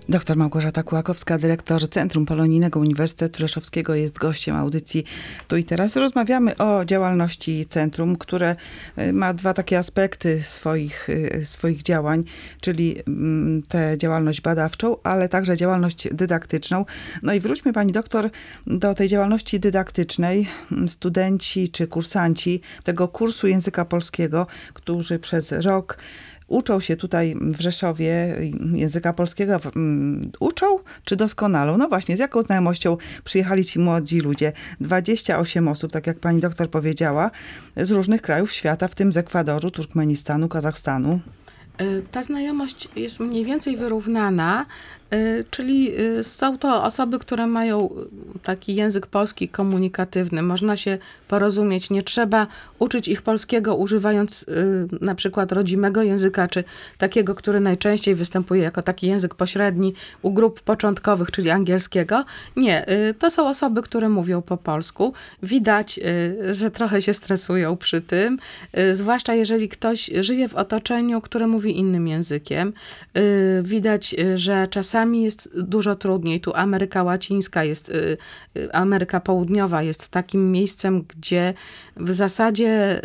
Doktor Małgorzata Kułakowska, dyrektor Centrum Polonijnego Uniwersytetu Rzeszowskiego, jest gościem audycji Tu i Teraz. Rozmawiamy o działalności centrum, które ma dwa takie aspekty swoich działań, czyli tę działalność badawczą, ale także działalność dydaktyczną. No i wróćmy, pani doktor, do tej działalności dydaktycznej. Studenci czy kursanci tego kursu języka polskiego, którzy przez rok uczą się tutaj w Rzeszowie języka polskiego. Uczą czy doskonalą? No właśnie, z jaką znajomością przyjechali ci młodzi ludzie? 28 osób, tak jak pani doktor powiedziała, z różnych krajów świata, w tym z Ekwadoru, Turkmenistanu, Kazachstanu. Ta znajomość jest mniej więcej wyrównana, czyli są to osoby, które mają taki język polski komunikatywny. Można się porozumieć, nie trzeba uczyć ich polskiego używając na przykład rodzimego języka, czy takiego, który najczęściej występuje jako taki język pośredni u grup początkowych, czyli angielskiego. Nie, to są osoby, które mówią po polsku. Widać, że trochę się stresują przy tym, zwłaszcza jeżeli ktoś żyje w otoczeniu, które mówi innym językiem. Widać, że czasami jest dużo trudniej. Tu Ameryka Łacińska jest, Ameryka Południowa jest takim miejscem, gdzie w zasadzie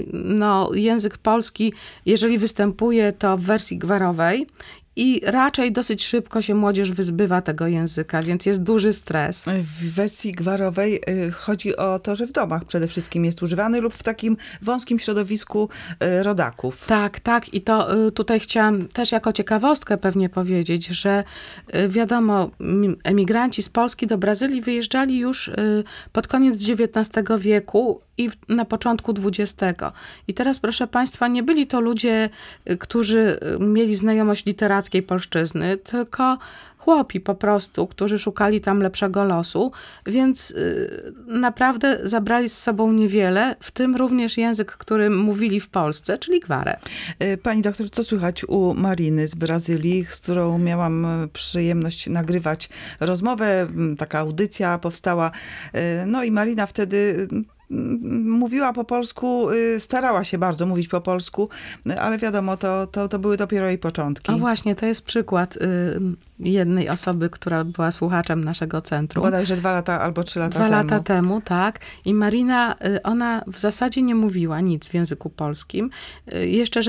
język polski, jeżeli występuje, to w wersji gwarowej. I raczej dosyć szybko się młodzież wyzbywa tego języka, więc jest duży stres. W wersji gwarowej chodzi o to, że w domach przede wszystkim jest używany lub w takim wąskim środowisku rodaków. Tak. I to tutaj chciałam też jako ciekawostkę pewnie powiedzieć, że wiadomo, emigranci z Polski do Brazylii wyjeżdżali już pod koniec XIX wieku i na początku XX. I teraz, proszę państwa, nie byli to ludzie, którzy mieli znajomość literackiej polszczyzny, tylko chłopi po prostu, którzy szukali tam lepszego losu, więc naprawdę zabrali z sobą niewiele, w tym również język, którym mówili w Polsce, czyli gwarę. Pani doktor, co słychać u Mariny z Brazylii, z którą miałam przyjemność nagrywać rozmowę, taka audycja powstała, no i Marina wtedy mówiła po polsku, starała się bardzo mówić po polsku, ale wiadomo, to były dopiero jej początki. A właśnie, to jest przykład jednej osoby, która była słuchaczem naszego centrum. Bodajże 2 lata albo 3 lata temu. 2 lata temu, tak. I Marina, ona w zasadzie nie mówiła nic w języku polskim. Jeszcze,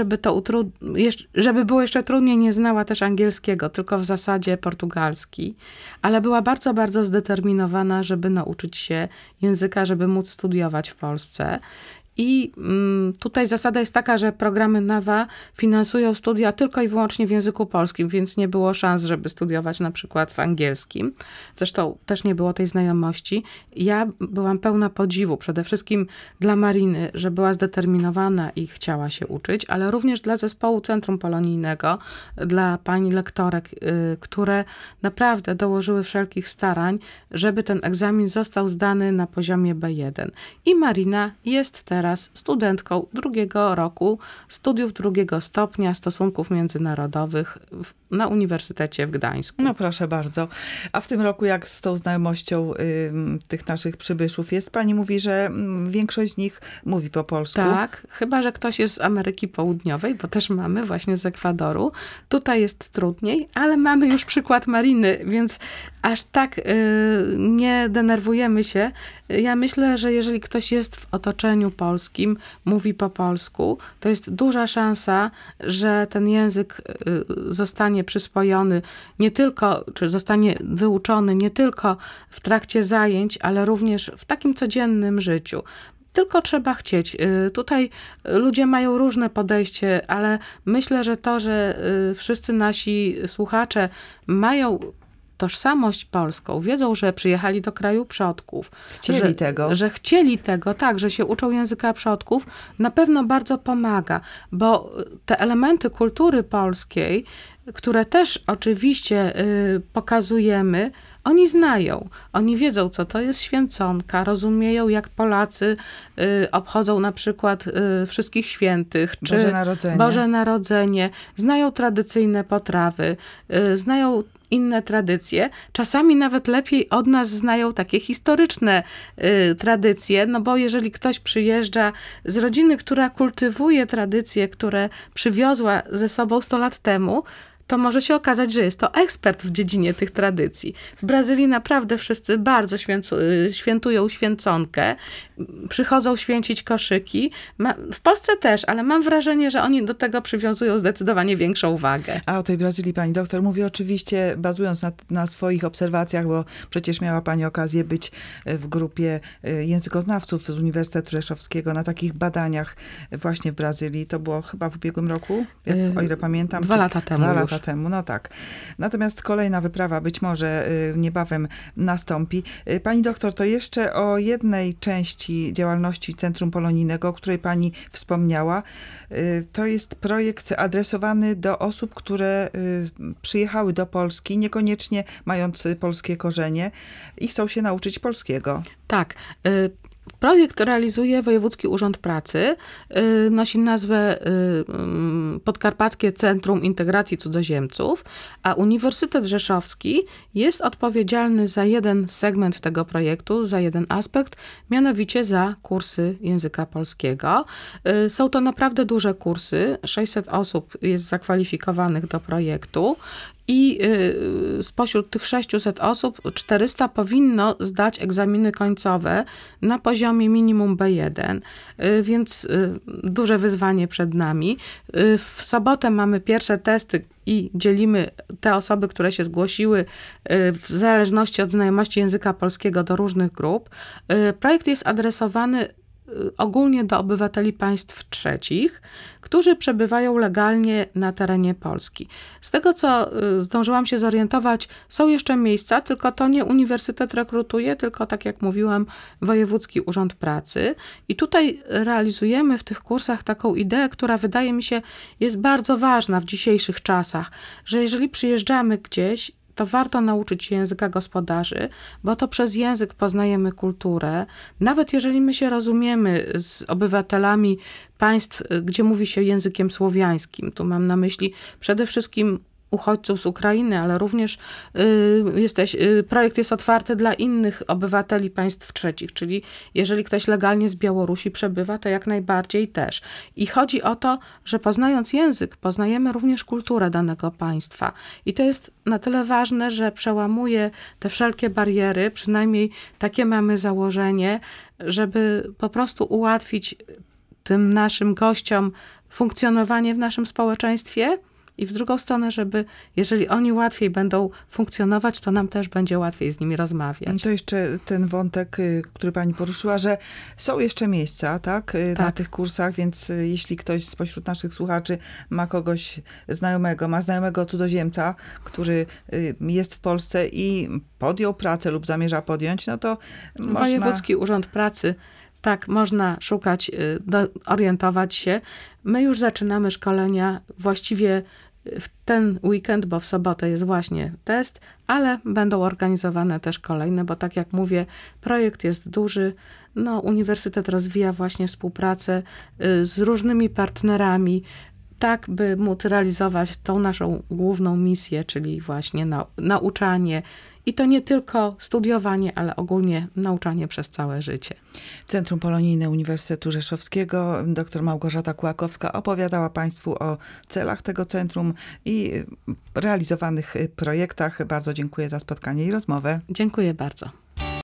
żeby było jeszcze trudniej, nie znała też angielskiego, tylko w zasadzie portugalski. Ale była bardzo, bardzo zdeterminowana, żeby nauczyć się języka, żeby móc studiować w Polsce. I tutaj zasada jest taka, że programy NAWA finansują studia tylko i wyłącznie w języku polskim, więc nie było szans, żeby studiować na przykład w angielskim. Zresztą też nie było tej znajomości. Ja byłam pełna podziwu, przede wszystkim dla Mariny, że była zdeterminowana i chciała się uczyć, ale również dla zespołu Centrum Polonijnego, dla pani lektorek, które naprawdę dołożyły wszelkich starań, żeby ten egzamin został zdany na poziomie B1. I Marina jest teraz studentką 2. roku studiów 2. stopnia stosunków międzynarodowych na Uniwersytecie w Gdańsku. No proszę bardzo. A w tym roku jak z tą znajomością tych naszych przybyszów jest? Pani mówi, że większość z nich mówi po polsku. Tak, chyba że ktoś jest z Ameryki Południowej, bo też mamy właśnie z Ekwadoru. Tutaj jest trudniej, ale mamy już przykład Mariny, więc aż tak nie denerwujemy się. Ja myślę, że jeżeli ktoś jest w otoczeniu polskim, mówi po polsku, to jest duża szansa, że ten język zostanie przyswojony nie tylko, czy zostanie wyuczony nie tylko w trakcie zajęć, ale również w takim codziennym życiu. Tylko trzeba chcieć. Tutaj ludzie mają różne podejście, ale myślę, że to, że wszyscy nasi słuchacze mają tożsamość polską, wiedzą, że przyjechali do kraju przodków. Że chcieli tego, tak, że się uczą języka przodków, na pewno bardzo pomaga, bo te elementy kultury polskiej, które też oczywiście pokazujemy, oni znają. Oni wiedzą, co to jest święconka, rozumieją, jak Polacy obchodzą na przykład wszystkich świętych, czy Boże Narodzenie, znają tradycyjne potrawy, znają inne tradycje. Czasami nawet lepiej od nas znają takie historyczne tradycje, no bo jeżeli ktoś przyjeżdża z rodziny, która kultywuje tradycje, które przywiozła ze sobą 100 lat temu, to może się okazać, że jest to ekspert w dziedzinie tych tradycji. W Brazylii naprawdę wszyscy bardzo świętują święconkę, przychodzą święcić koszyki. W Polsce też, ale mam wrażenie, że oni do tego przywiązują zdecydowanie większą wagę. A o tej Brazylii pani doktor mówi oczywiście bazując na swoich obserwacjach, bo przecież miała pani okazję być w grupie językoznawców z Uniwersytetu Rzeszowskiego na takich badaniach właśnie w Brazylii. To było chyba w ubiegłym roku, o ile pamiętam. 2 lata temu 2 już. lata temu, no tak. Natomiast kolejna wyprawa być może niebawem nastąpi. Pani doktor, to jeszcze o jednej części działalności Centrum Polonijnego, o której pani wspomniała. To jest projekt adresowany do osób, które przyjechały do Polski, niekoniecznie mając polskie korzenie i chcą się nauczyć polskiego. Tak. Projekt realizuje Wojewódzki Urząd Pracy. Nosi nazwę Podkarpackie Centrum Integracji Cudzoziemców, a Uniwersytet Rzeszowski jest odpowiedzialny za jeden segment tego projektu, za jeden aspekt, mianowicie za kursy języka polskiego. Są to naprawdę duże kursy. 600 osób jest zakwalifikowanych do projektu. I spośród tych 600 osób 400 powinno zdać egzaminy końcowe na poziomie minimum B1, więc duże wyzwanie przed nami. W sobotę mamy pierwsze testy i dzielimy te osoby, które się zgłosiły w zależności od znajomości języka polskiego do różnych grup. Projekt jest adresowany ogólnie do obywateli państw trzecich, którzy przebywają legalnie na terenie Polski. Z tego, co zdążyłam się zorientować, są jeszcze miejsca, tylko to nie uniwersytet rekrutuje, tylko tak jak mówiłam, Wojewódzki Urząd Pracy. I tutaj realizujemy w tych kursach taką ideę, która wydaje mi się jest bardzo ważna w dzisiejszych czasach, że jeżeli przyjeżdżamy gdzieś, to warto nauczyć się języka gospodarzy, bo to przez język poznajemy kulturę. Nawet jeżeli my się rozumiemy z obywatelami państw, gdzie mówi się językiem słowiańskim, tu mam na myśli przede wszystkim uchodźców z Ukrainy, ale również projekt jest otwarty dla innych obywateli państw trzecich, czyli jeżeli ktoś legalnie z Białorusi przebywa, to jak najbardziej też. I chodzi o to, że poznając język, poznajemy również kulturę danego państwa. I to jest na tyle ważne, że przełamuje te wszelkie bariery, przynajmniej takie mamy założenie, żeby po prostu ułatwić tym naszym gościom funkcjonowanie w naszym społeczeństwie, i w drugą stronę, żeby jeżeli oni łatwiej będą funkcjonować, to nam też będzie łatwiej z nimi rozmawiać. To jeszcze ten wątek, który pani poruszyła, że są jeszcze miejsca, tak, na tych kursach, więc jeśli ktoś spośród naszych słuchaczy ma kogoś znajomego, ma znajomego cudzoziemca, który jest w Polsce i podjął pracę lub zamierza podjąć, no to można... Wojewódzki Urząd Pracy. Tak, można szukać, orientować się. My już zaczynamy szkolenia właściwie w ten weekend, bo w sobotę jest właśnie test, ale będą organizowane też kolejne, bo tak jak mówię, projekt jest duży. Uniwersytet rozwija właśnie współpracę z różnymi partnerami, tak by móc realizować tą naszą główną misję, czyli właśnie nauczanie. I to nie tylko studiowanie, ale ogólnie nauczanie przez całe życie. Centrum Polonijne Uniwersytetu Rzeszowskiego, dr Małgorzata Kłakowska opowiadała państwu o celach tego centrum i realizowanych projektach. Bardzo dziękuję za spotkanie i rozmowę. Dziękuję bardzo.